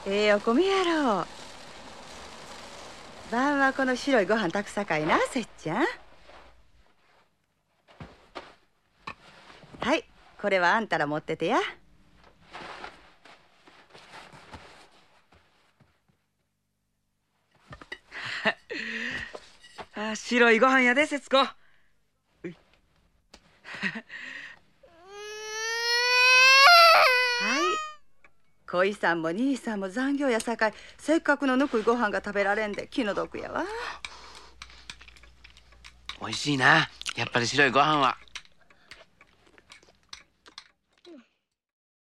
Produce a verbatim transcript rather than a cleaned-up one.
ええお米やろう。晩はこの白いご飯炊くさかいな、せっちゃん。はい、これはあんたら持っててや。 あ、白いご飯やで、節子。はい、 恋さんも兄さんも残業やさかい、せっかくのぬくいご飯が食べられんで気の毒やわ。 おいしいな、やっぱり白いご飯は。